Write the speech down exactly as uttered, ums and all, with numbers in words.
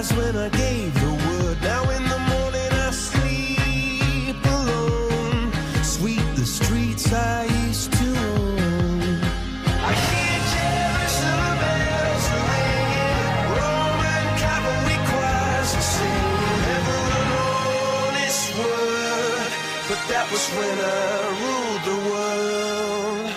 eyes when I gave the word. Now in the morning I sleep alone. Sweep the streets I used to own. I hear Jerusalem bells ringing, Roman cavalry choirs are singing, ever an honest word. But that was when I ruled the world.